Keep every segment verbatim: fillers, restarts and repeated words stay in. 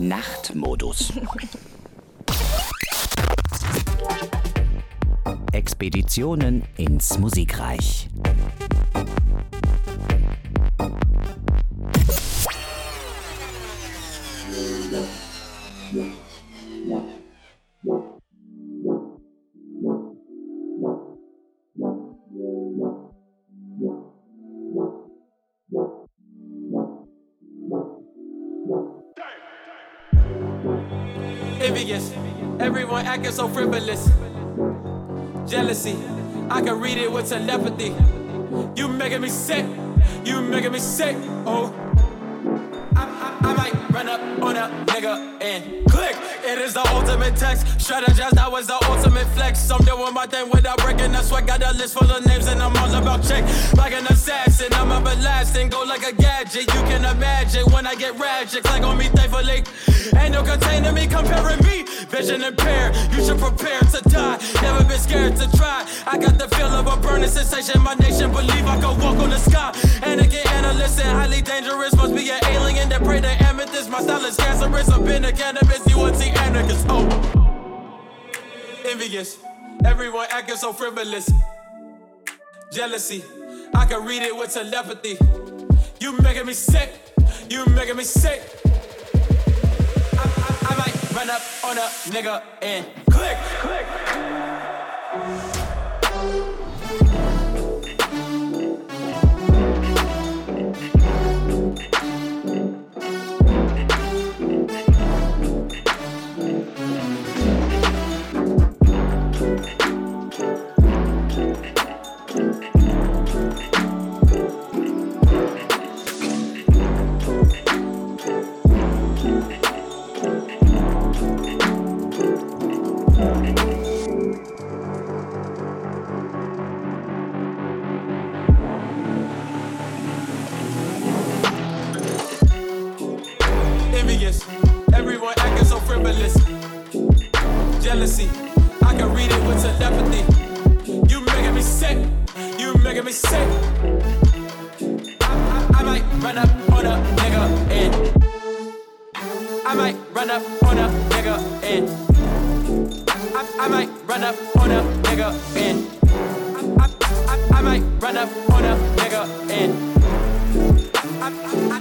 Nachtmodus. Expeditionen ins Musikreich. Envious, everyone acting so frivolous. Jealousy, I can read it with telepathy. You making me sick, you making me sick. Oh, I, I, I might run up on a nigga and click. It is the ultimate text. Strategize, that was the ultimate flex. I'm doing my thing without breaking a sweat. Got a list full of names and I'm all about check. Like an assassin, I'm everlasting. Go like a gadget. You can imagine when I get ratchet. Click on me thankfully. Ain't no containing me, comparing me. Vision impaired, you should prepare to die. Never been scared to try. I got the feel of a burning sensation. My nation believe I can walk on the sky. Anakin, analyst, and highly dangerous. Must be an alien that pray to amethyst. My style is cancerous. I've been a cannabis. You a T anarchist. Oh, envious. Everyone acting so frivolous. Jealousy. I can read it with telepathy. You making me sick. You making me sick. I, I, I might run up on a nigga and click, click. Everyone acting so frivolous. Jealousy, I can read it with telepathy. You making me sick, you making me sick. I, I, I might run up on a nigga and I might run up on a nigga and I, I might run up on a nigga and I, I, I, I might run up on a nigga and I, I, I,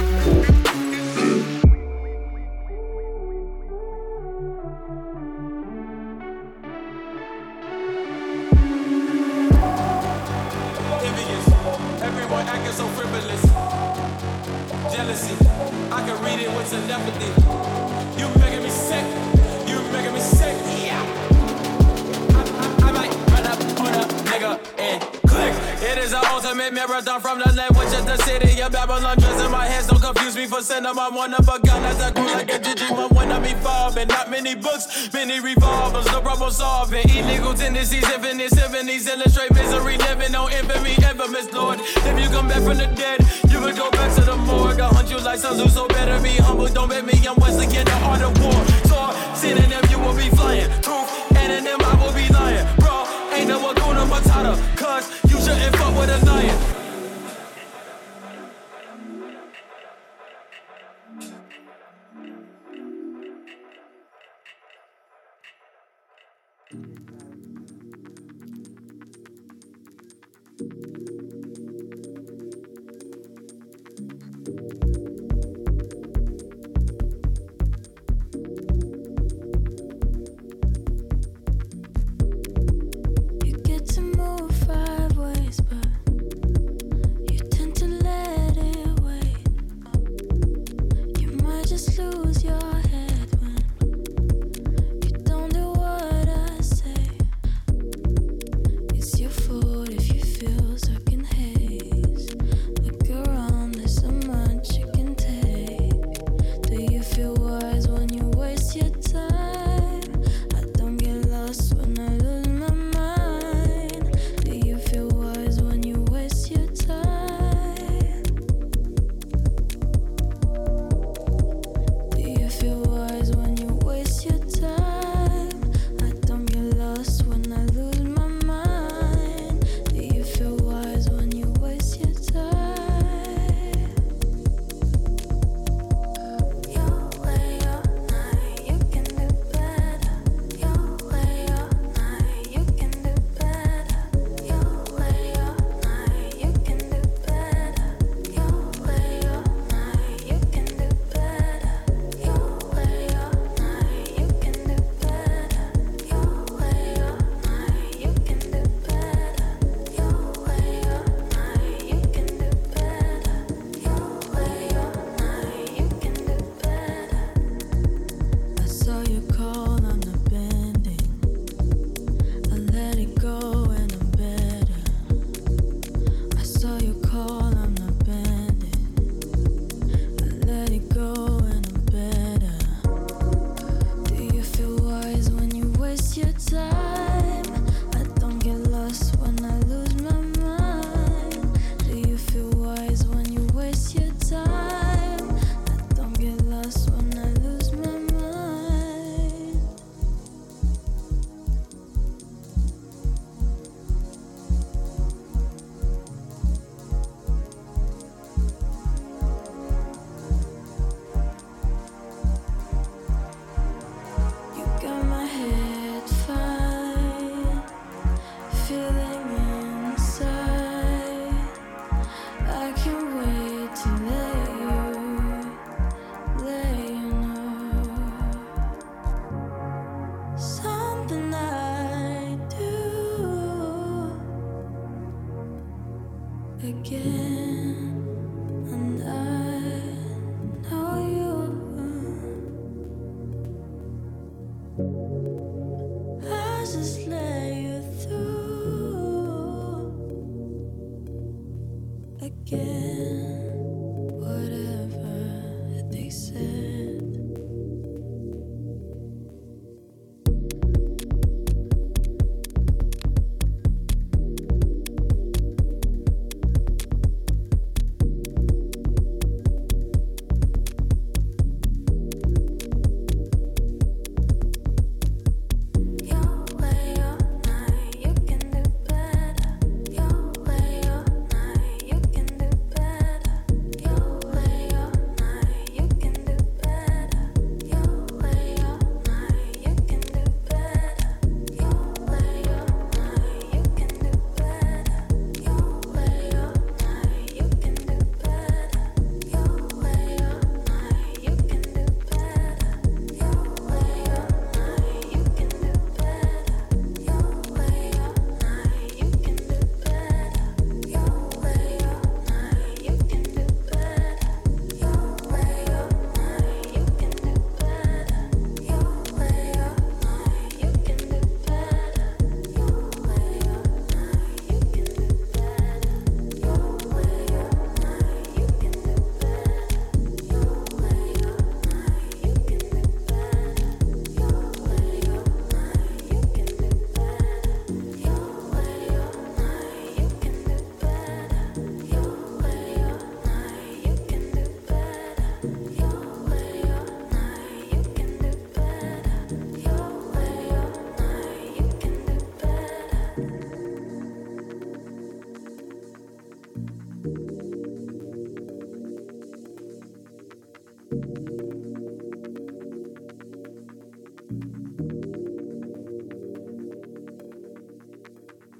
so frivolous. Jealousy, I can read it with telepathy. You making me sick, you making me sick. Yeah. I, I, I might run up on a nigga and click. It is an ultimate marathon from the land, which is the city of Babylon. Just in my hands, don't confuse me for sending my one of a gun as I go like a Digimon when I'm evolving. Not many books, many revolvers, no problem solving. Illegal tendencies, infinite symphonies, illustrate misery, living on infamy, infamous Lord. If you come back from the dead, you would go back to the morgue. I hunt you like Sun Tzu, so better be humble. Don't make me, I'm once again the art of war. So, synonym, you will be flying. Truth, anonym, I will be lying. Bro, ain't no Hakuna Matata, cause you shouldn't fuck with a lion. You get to move five ways, but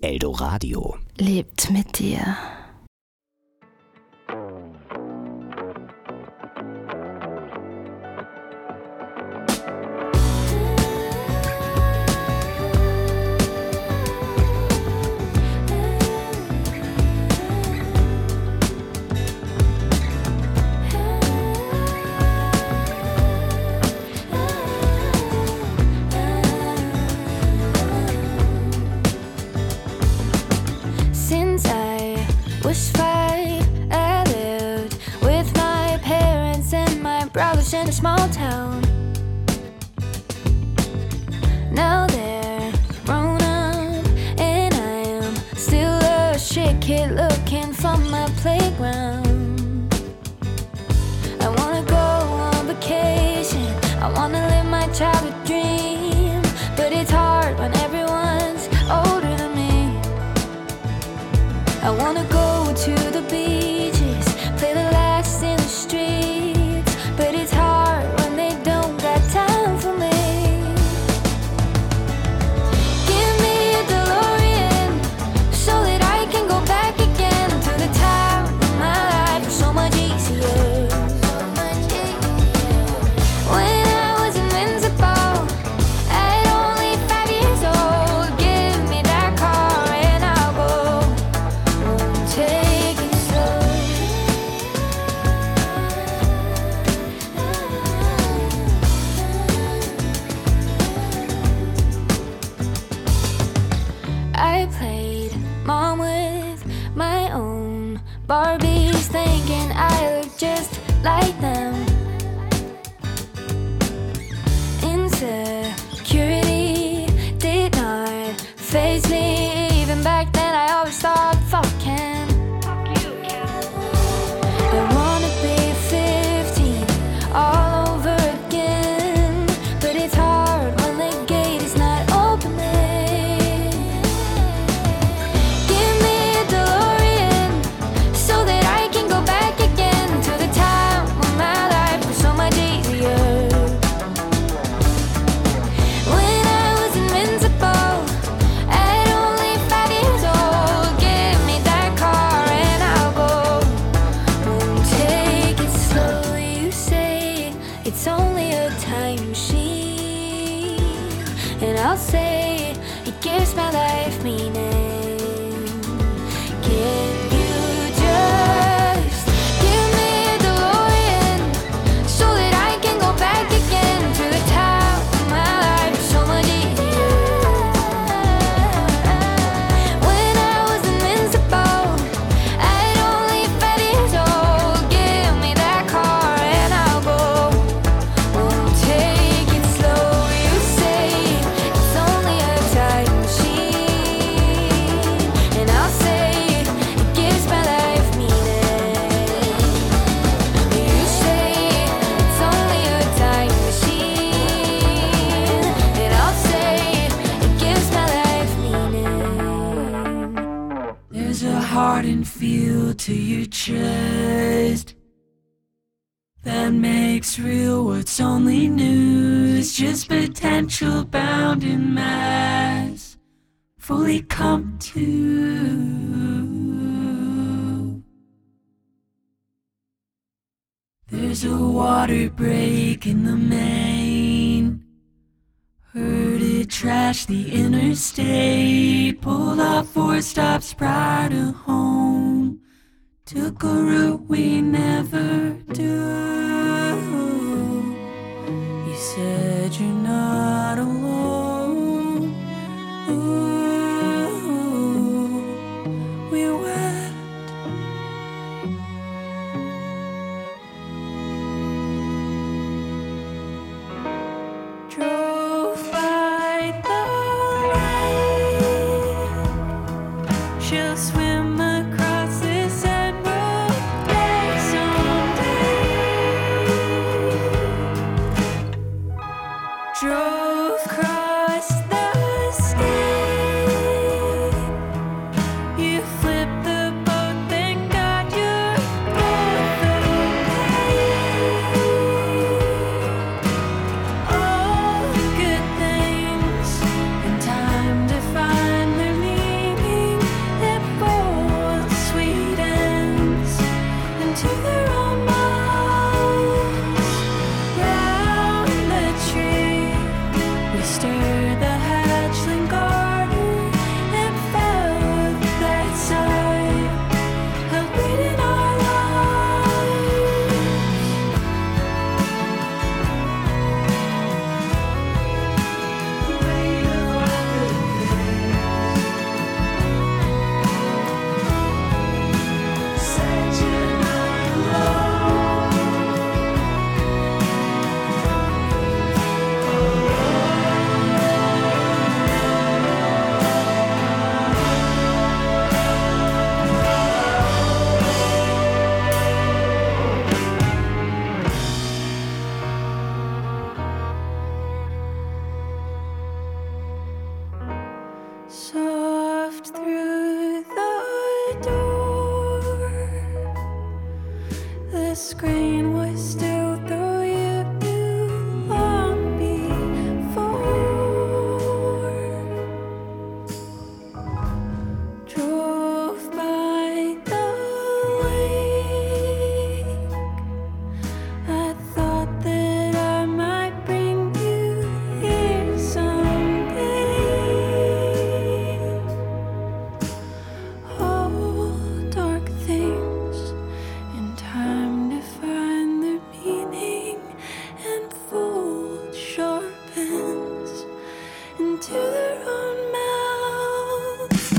Eldoradio lebt mit dir. In a small town. Now they're grown up, and I am still a shit kid looking for my playground. I wanna go on vacation, I wanna live my childhood dream, but it's hard when everyone's older than me. I wanna go to the beaches, play the last in the streets, but it's hard when they don't got time for me. Give me a DeLorean so that I can go back again to the time when my life was so much easier. When I was invincible at only five years old, give me that car and I'll go. Won't take it slow. I played mom with my own Barbies, thinking I look just like them. Insecurity did not faze me. Even back then I always thought, fuck Ken. I wanna be fifteen all over again, but it's hard when the gate is not opening. Give me a DeLorean so that I can go back again to the time when my life was so much easier. When I was invincible at only five years old, give me that car and I'll go. Won't take it slow. You say it's only a time machine, and I'll say it gives my life meaning. Can you just give me a DeLorean so that I can go back again to the time when my life was so much easier? When I was invincible at only five years old, give me that car and I'll go. Won't take it slow. You say it's only a time machine, and I'll say it gives my life meaning. You say it's only a time machine, and I'll say it gives my life meaning. There's a hardened feel to your chest that makes real what's only news, just potential bound in mass, fully come to. There's a water break in the main, heard it trash the interstate, pulled off four stops prior to home, took a route we never do. You said you're not alone. Ooh, we wept. Drove by the lake. She'll swim across this emerald lake someday. screen was still though you knew long before. Drove by the lake. I thought that I might bring you here someday. All dark things in time to find their meaning, and fold sharpens into their own mouths.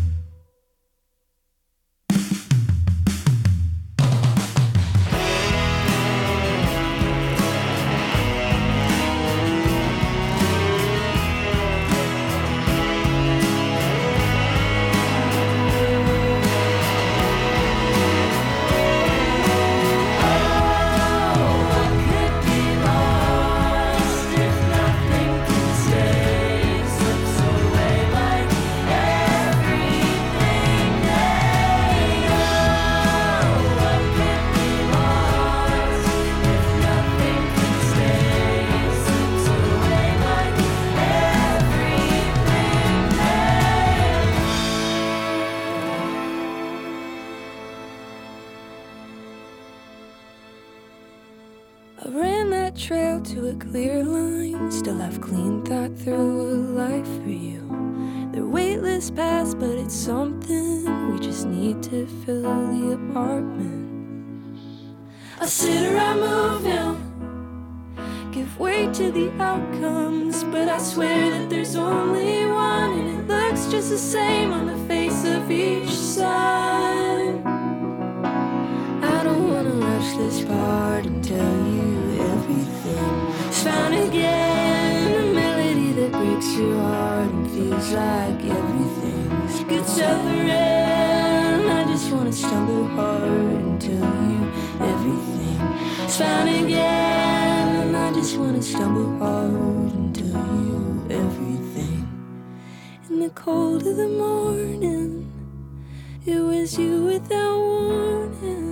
I ran that trail to a clear line. Still have clean thought through a life for you. They're weightless paths, but it's something. We just need to fill the apartment. I sit around, move now, give way to the outcomes, but I swear that there's only one, and it looks just the same on the face of each side. I don't wanna rush this part and tell you everything. It's found again, a melody that breaks your heart and feels like everything's good suffering. I just wanna stumble hard and tell you everything. It's found again, and I just wanna stumble hard and tell you everything. In the cold of the morning, it was you without warning.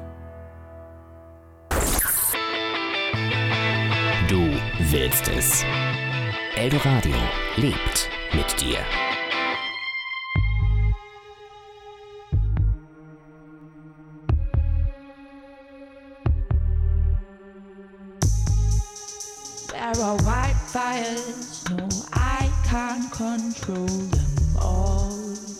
Du willst es. Eldoradio lebt mit dir. There are wildfires, no, I can't control them all.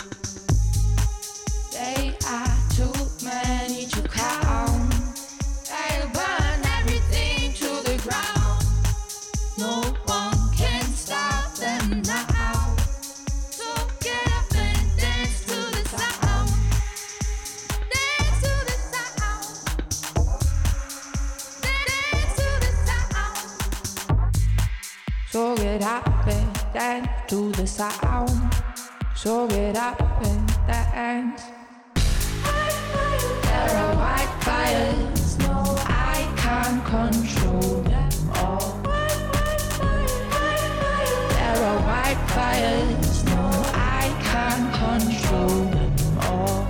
They are too many to count. They'll burn everything to the ground. No one can stop them now. So get up and dance to the sound. Dance to the sound. Dance to the sound. So get up and dance to the sound. So get up and dance. There are wildfires, no, I can't control them all. There are wildfires, no, I can't control them all.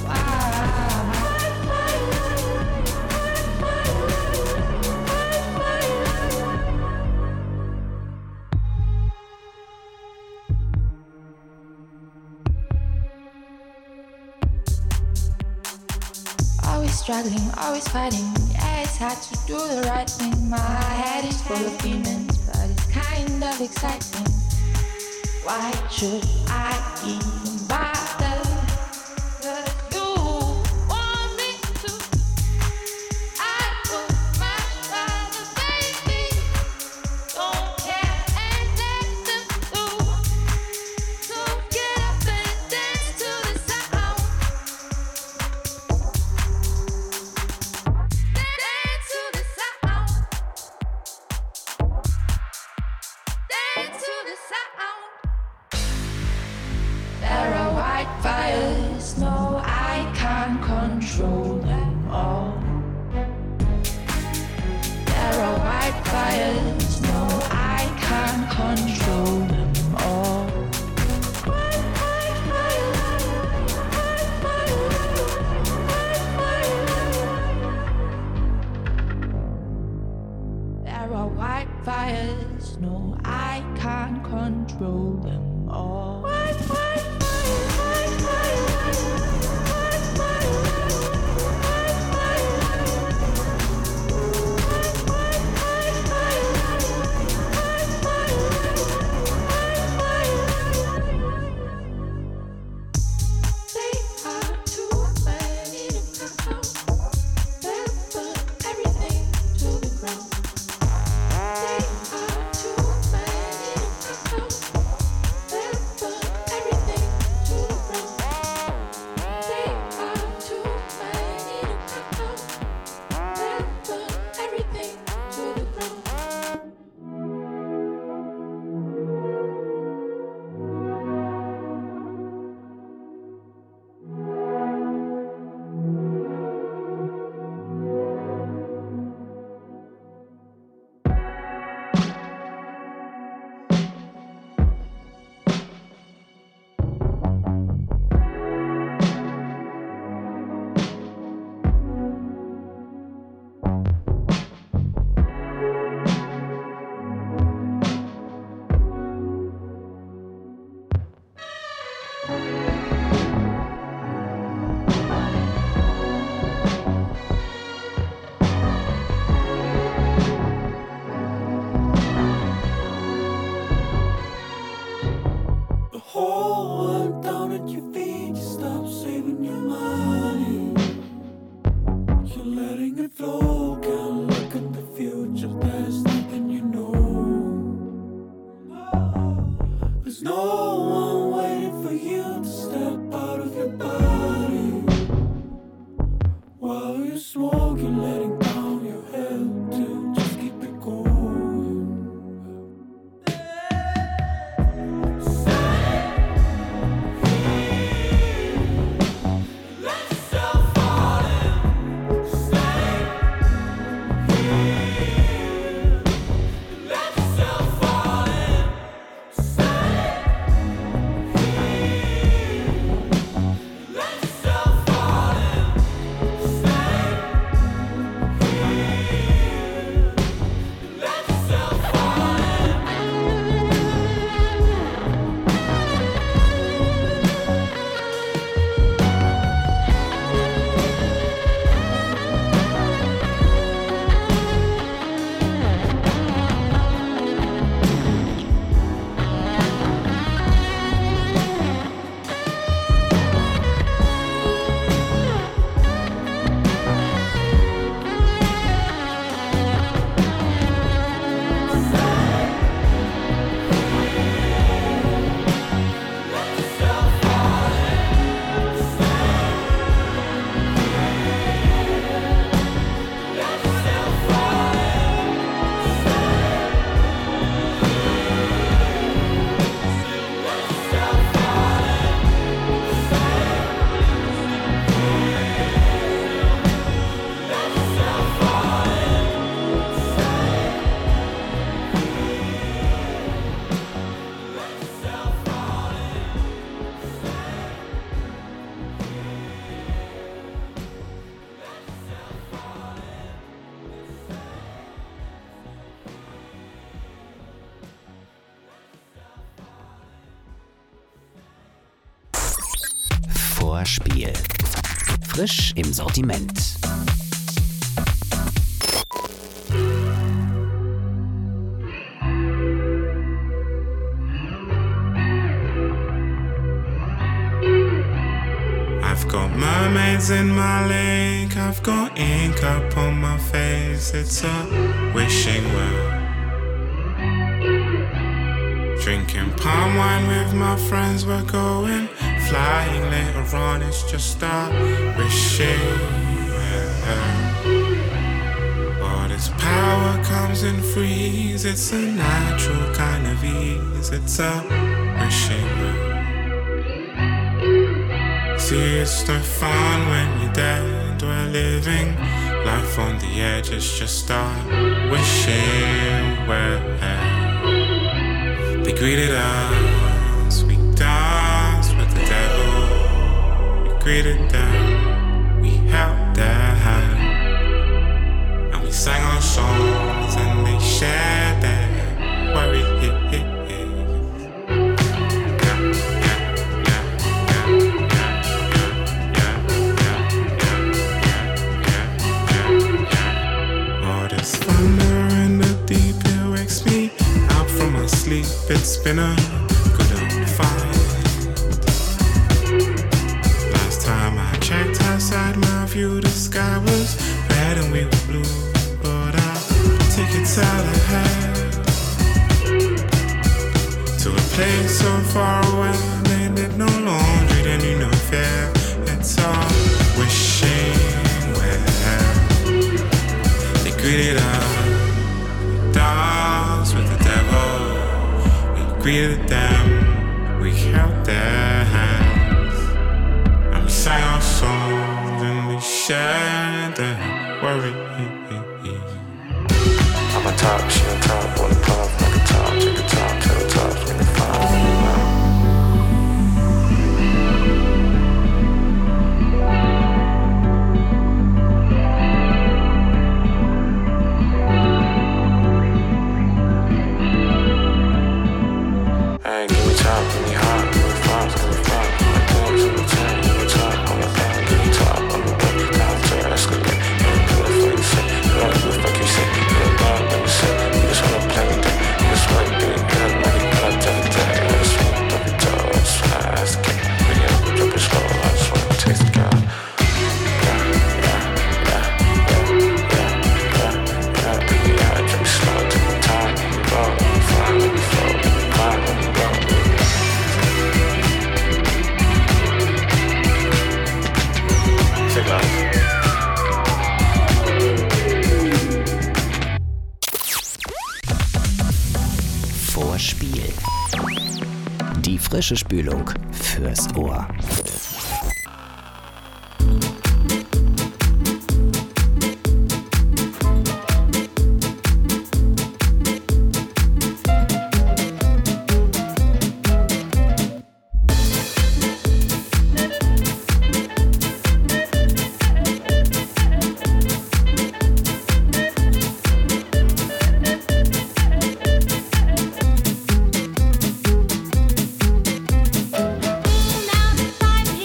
Always struggling, always fighting. Yeah, it's hard to do the right thing. My head is full of demons, but it's kind of exciting. Why should I even bother? 'Cause you want me to. I would much rather, baby. Don't care and let them do. So get up and dance to the sound. Dance to the sound. Dance to the sound. There are wildfires, no, I can't control them all. There are wildfires, no, I can't control them all. There are white fires, no, I can't control them all. White, white fires, white fires, white fires, white fires, white fires, white fires. They are too many to count. They'll put everything to the ground. They are too many to count. They'll put everything to the ground. They are too many to count. They'll put everything to the ground. The whole world down at your feet. You stop saving your money. You're letting it flow. Can't look at the future. There's nothing you know. There's no one waiting for you to step out of your body. While you're smoking, letting down your head to just keep it going. Vorspiel. Frisch im Sortiment. I've got mermaids in my lake, I've got ink up on my face, it's a wishing well. Drinking palm wine with my friends, we're going flying later on, it's just a wishing well. But its power comes in freeze, it's a natural kind of ease, it's a wishing well. See, it's no fun when you're dead, we're living life on the edge, it's just a wishing well. They greeted us, we danced with the devil. We greeted them, we held their hand, and we sang our songs and they It's been a good old fight. Last time I checked outside my view, the sky was red and we were blue. But I'll take it out ahead to a place so far away. They did no laundry, they knew no fear. It's all wishing well. They greeted us, dogs with the devil. We greeted them, we held their hands, and we sang our songs and we shared their worry. I'm on top, she on top, on the pop, like a top, take a top, tell the top, give me five. Vorspiel. Die frische Spülung fürs Ohr. Now the fight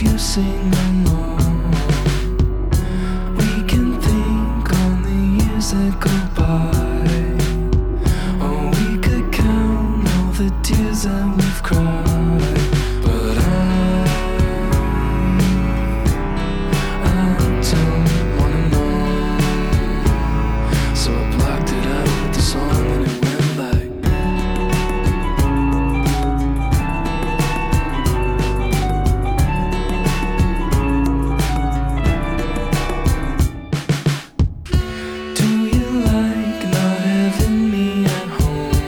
you sing along. We can think on the years that go by, or we could count all the tears that we've cried. But I, I don't wanna know. So I blocked it out with the song and it went like. Do you like not having me at home?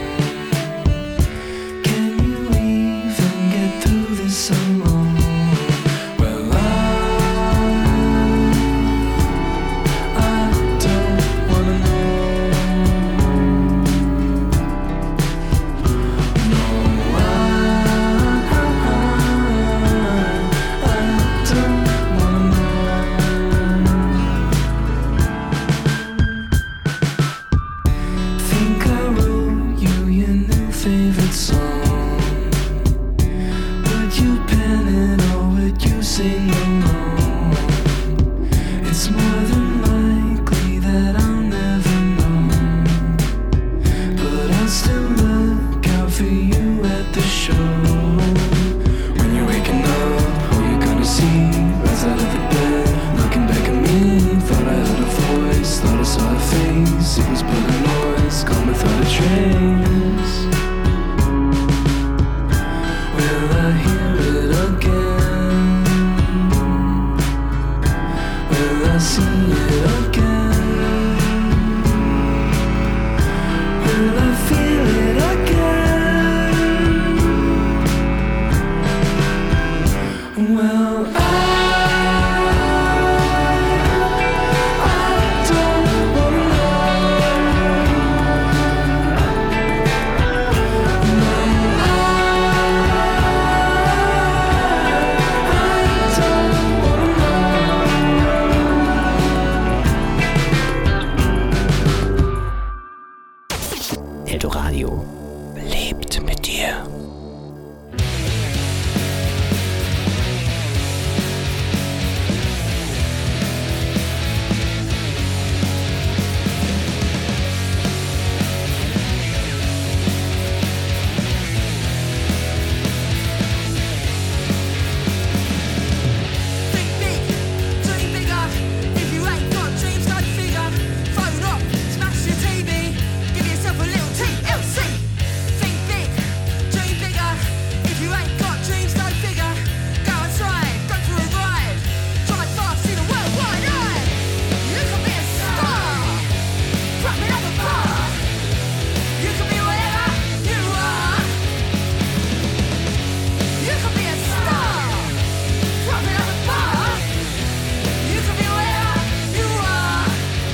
Can you even get through this alone? Well, I, I don't wanna know. No, I, I, I don't wanna know. Think I wrote you your new favorite song. Would you pen it or would you sing along? It's more than likely that I'll never know, but I'll still look out for you at the show. When you're waking up, who you gonna see? Rise out of the bed, looking back at me. Thought I heard a voice, thought I saw a face. It was but a noise, gone without a trace. Will I hear it again? Will I see it again? Will I feel it again? Well, I, I don't wanna know. No, I, I don't wanna know. Eldoradio lebt mit dir. Think big, dream bigger. If you ain't got dreams, go figure. Phone up, smash your T V, give yourself a little T L C. Think big, dream bigger. If you ain't got dreams, go figure. Go outside, go for a ride. Drive fast, see the world wide eye. You can be a star, rapping up a bar. You can be whatever you are. You can be a star. Rapping up a bar. You can be whatever you are.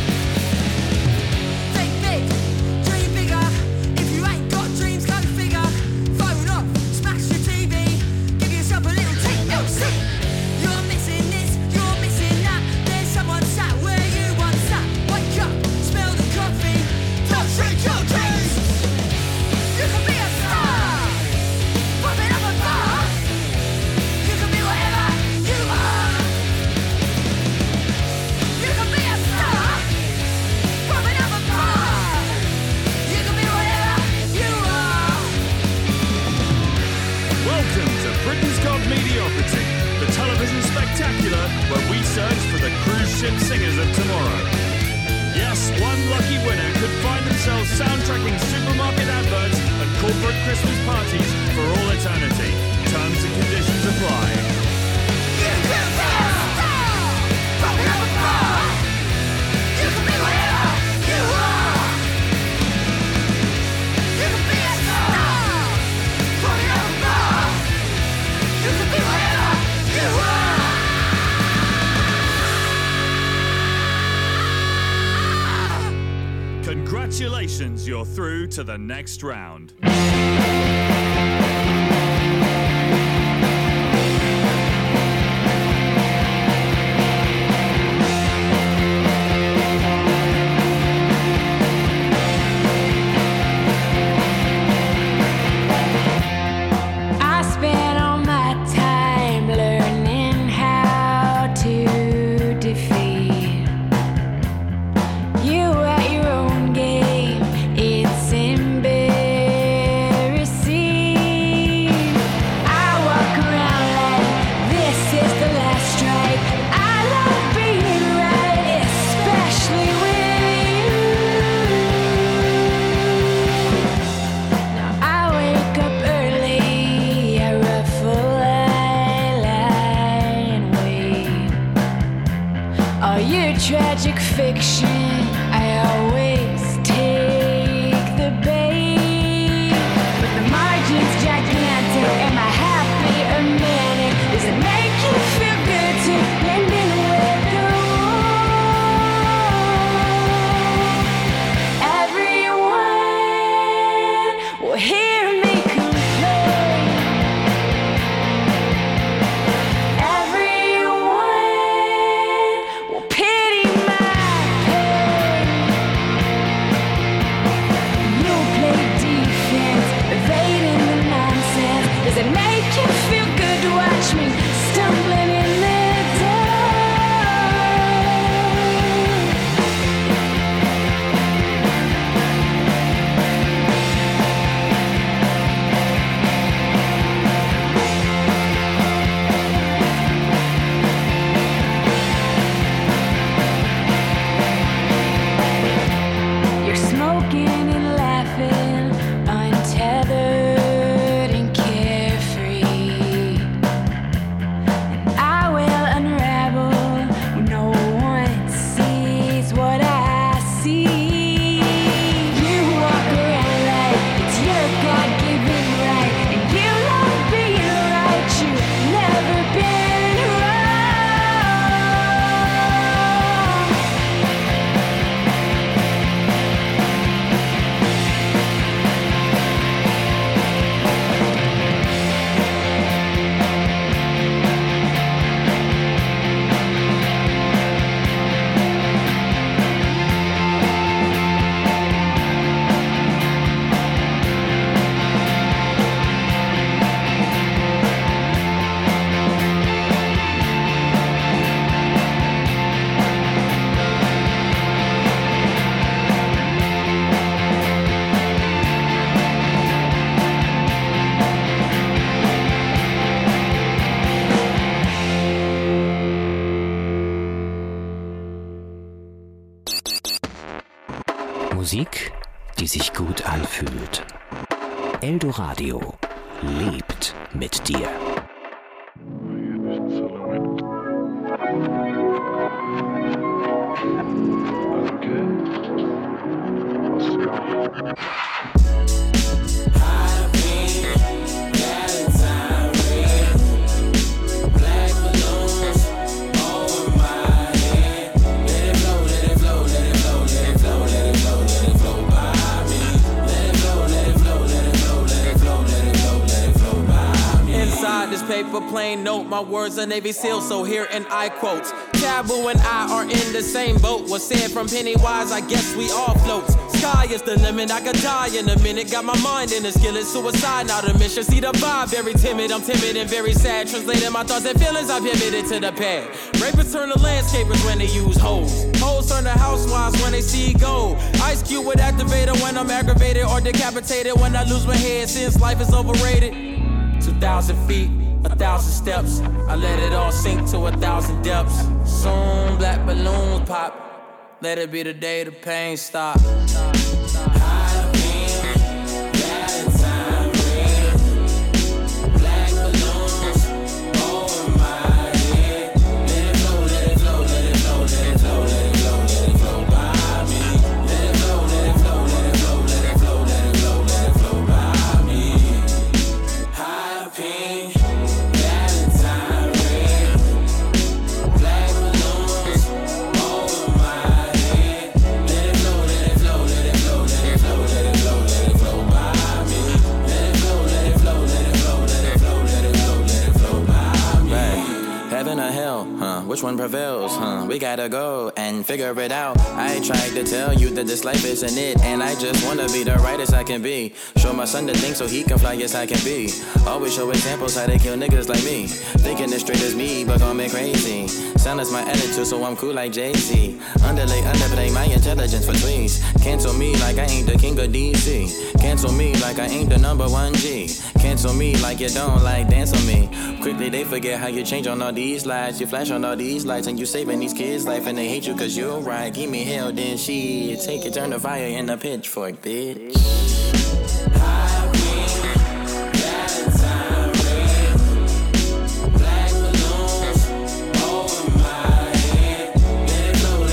Think big, dream bigger. If you ain't got dreams, go figure. Phone up, smash your T V, give yourself a little T L C. You're missing this, you're missing that. There's someone sat where you once sat. Wake up, smell the coffee, don't shake your dreams. You can be a star, rapping up a bar. You can be whatever you are. You can be a star, rapping up a bar. You can be whatever you are. Welcome to Britain's Got Mediocrity, the television spectacular where we search for the cruise ship singers of tomorrow. Yes, one lucky winner could find themselves soundtracking supermarket adverts and corporate Christmas parties for all eternity. Terms and conditions apply. You can be a star, rapping up a bar. You can be whatever you are. You can be a star, rapping up a bar. You can be whatever you are. Congratulations, you're through to the next round. I spent all my time learning tragic fiction. I always take the bait, but the margin's gigantic. Am I happy or manic? Does it make you feel good to blend in with the room? Everyone will hear me complain. Everyone will pity my pain. You play defense, evading the nonsense. Does it make you feel good to watch me stumbling in the You're smoking and laughing, untethered and carefree. And I will unravel when no one sees what I see. You walk around like it's your God-given right, and you love being right. You've never been wrong. Musik, die sich gut anfühlt. Eldoradio lebt mit dir. Inside this paper plane note, my words are Navy SEAL, so here and I quote. Taboo and I are in the same boat. Was said from Pennywise, I guess we all float. Sky is the limit, I could die in a minute. Got my mind in a skillet, suicide not a mission. See the vibe, very timid, I'm timid and very sad. Translating my thoughts and feelings, I pivoted to the pad. Rapists turn to landscapers when they use hoes. Hoes turn to housewives when they see gold. Ice Cube would activate her when I'm aggravated or decapitated when I lose my head since life is overrated. Two thousand feet, a thousand steps. I let it all sink to a thousand depths. Soon black balloons pop. Let it be the day the pain stop. Which one prevails, huh? We gotta go and figure it out. I tried to tell you that this life isn't it, and I just wanna be the rightest I can be. Show my son the thing so he can fly, yes I can be. Always show examples how they kill niggas like me. Thinking as straight as me, but gon' me crazy. Silence my attitude so I'm cool like Jay-Z. Underlay, underplay my intelligence for tweets. Cancel me like I ain't the king of D C. Cancel me like I ain't the number one G. Cancel me like you don't like dance on me. Quickly they forget how you change on all these lights. You flash on all these lights and you saving these kids' life, and they hate you cause you're right. Give me hell, then she take it, turn the fire in a pitchfork, bitch. Let it flow,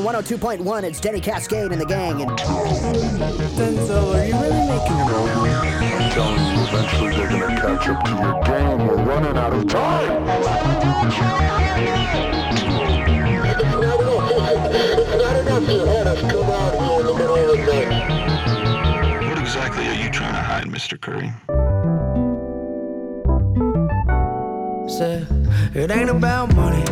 one oh two point one, it's Denny Cascade and the gang. And Denzel, are you really making it over? I'm telling you, eventually they're gonna catch up to your game. We're running out of time. It's not enough you had us come out here in the middle of the night. What exactly are you trying to hide, Mister Curry? Say, it ain't about money.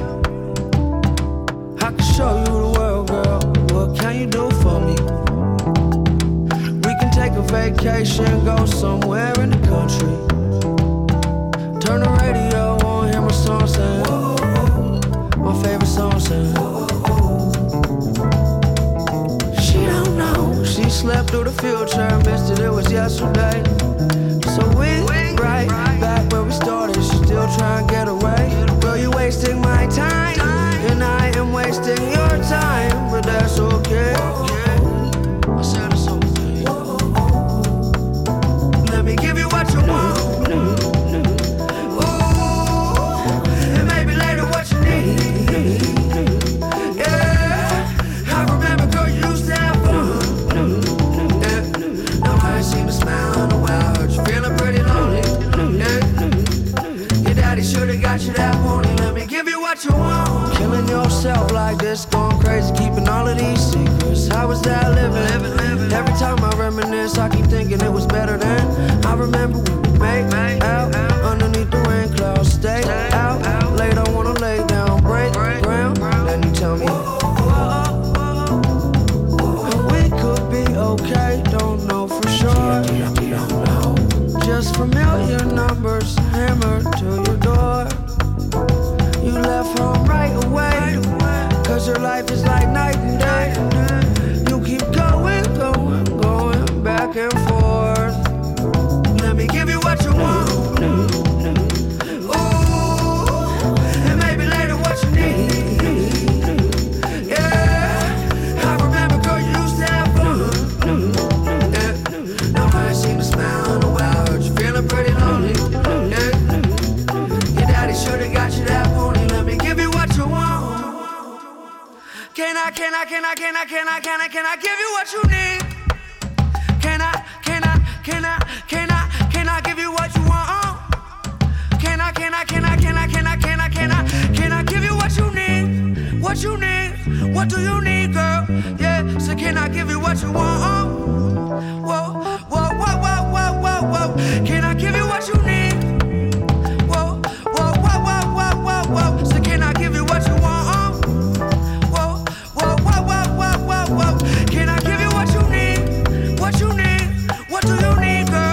I can show you the world, girl. What can you do for me? We can take a vacation, go somewhere in the country. Turn the radio on, hear my song sing. My favorite song sing. She don't know. She slept through the future, missed it, it was yesterday. So we right back where we started. She still trying to get away. Girl, you wasting my time, and I am wasting your time, but that's okay. I said it's okay. Let me give you what you want. Ooh, and maybe later what you need. Yeah, I remember, girl, you used to have fun. Yeah, now I ain't seen a smile in a while. Heard you feeling pretty lonely. Yeah, your daddy should've got you that morning. Let me give you what you want. Killing yourself like this, going crazy, keeping all of these secrets. How was that living? living, living. Every time I reminisce, I keep thinking it was better then. I remember when we made out underneath the rain clouds. Stay out late, I wanna lay down, break ground. Then you tell me we could be okay, don't know for sure. Just familiar numbers hammered to your door. You left home right away, cause your life is like night and day. You keep going, going, going back and forth. Let me give you what you want. Ooh, and maybe later what you need. Yeah, I remember, girl, you used to have fun. Yeah, now I ain't seen a smile in a while. Heard you feeling pretty lonely. Yeah, your daddy should've got you that pony. Let me give you what you want. Can I, can I, can I, can I, can I, can I, can I give you what you need? Can I, can I, can I, can I, can I give you what you want? Can I, can I, can I, can I, can I, can I, can I, can I give you what you need? What you need? What do you need, girl? Yeah, so can I give you what you want? Whoa, whoa, whoa, whoa, whoa, whoa, whoa. Can I give you what you need? Whoa, whoa, whoa, whoa, whoa, whoa, whoa. So can I give you what you want? Whoa, whoa, whoa, whoa, whoa, whoa, whoa. Can I give you what you need? What you need? What do you need, girl?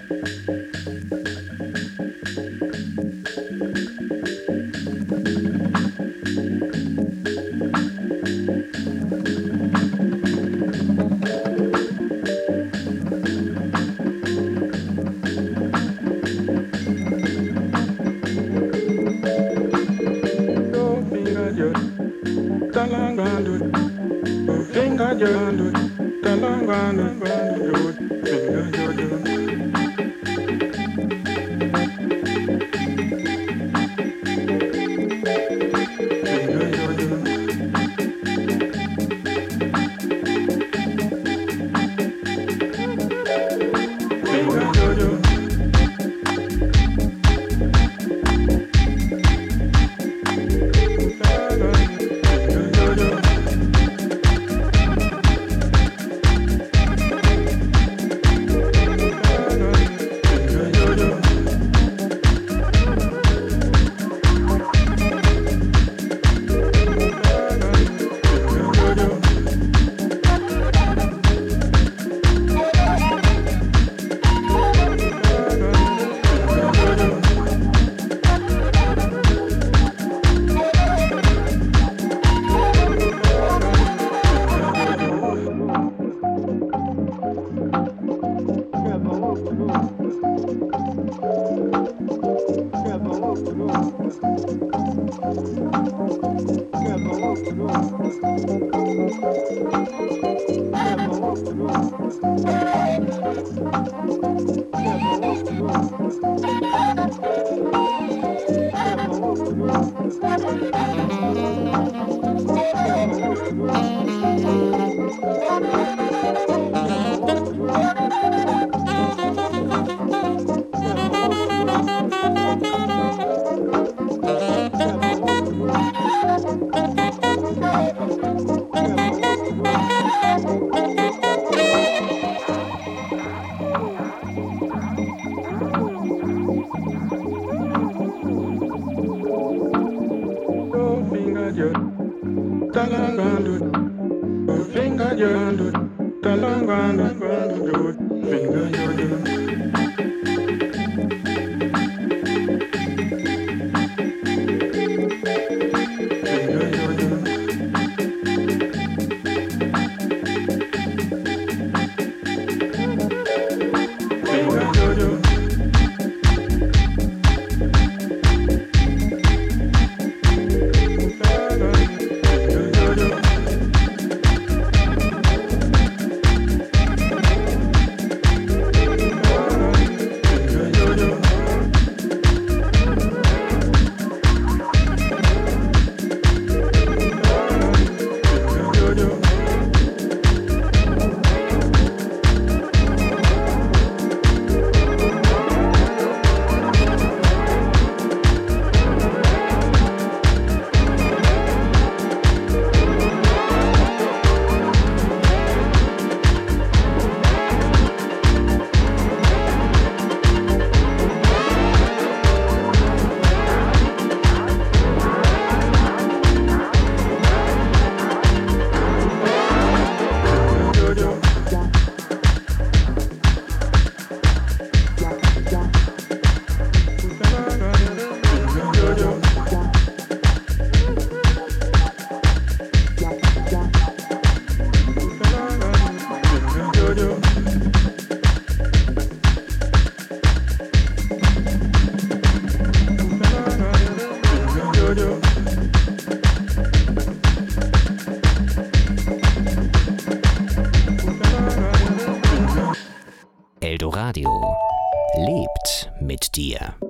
Eldoradio lebt mit dir.